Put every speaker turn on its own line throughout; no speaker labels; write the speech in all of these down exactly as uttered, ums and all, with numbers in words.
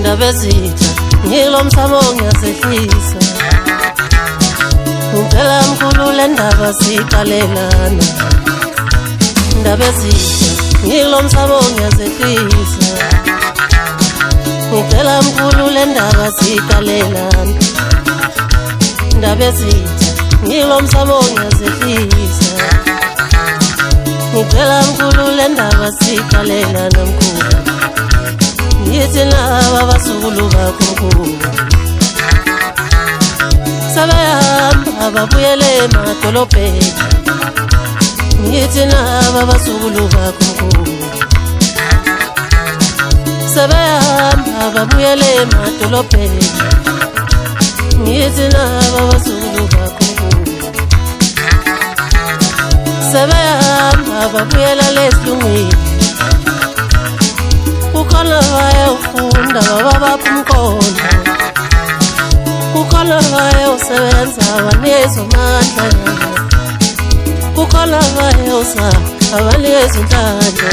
indaba ezitha ngilo msamo ngiyasehlisa ngicela mkhulule ndaba siqalelana indaba ezitha ngilo msamo ngiyasehlisa ngicela mkhulule ndaba siqalelana indaba ezitha ngilo msamo ngiyasehlisa ngicela mkhulule ndaba siqalelana mkhulu ngithi laba basukulu bakho mkhulu sebehamba babuyele emadolobheni ngithi laba basukulu bakho mkhulu sebehamba babuyele emadolobheni ngithi laba basukulu bakho mkhulu sebehamba babuyela lesilungwini kukhona bayofunda baba bapha umqondo kukhona bayosebenza banikeza amandla kukhona bayosa abanikeza inhlanhla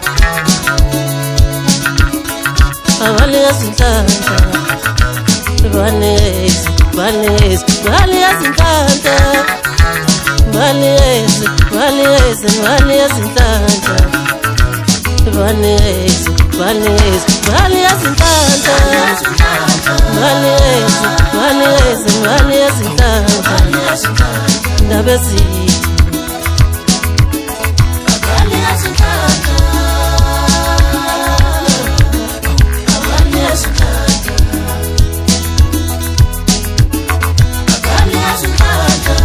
abanikeza inhlanhla banikeza banikeza banikeza inhlanhla banikeza banikeza banikeza inhlanhla banikeza banikeza banikeza inhlanhla banikeza banikeza banikeza inhlanhla indaba ezitha banikeza inhlanhla banikeza inhlanhla banikeza inhlanhla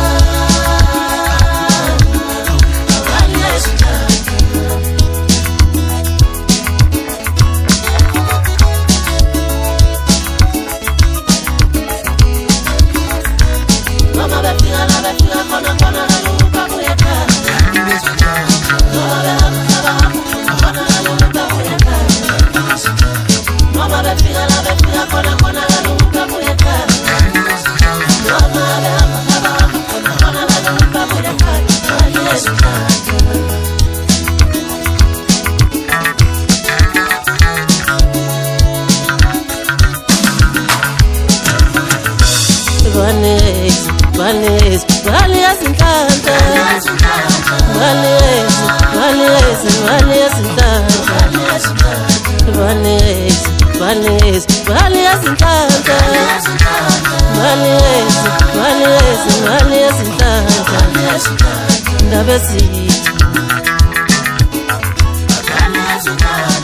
banikeza banikeza banikeza inhlanhla banikeza banikeza banikeza inhlanhla banikeza banikeza banikeza inhlanhla banikeza banikeza banikeza inhlanhla indaba ezitha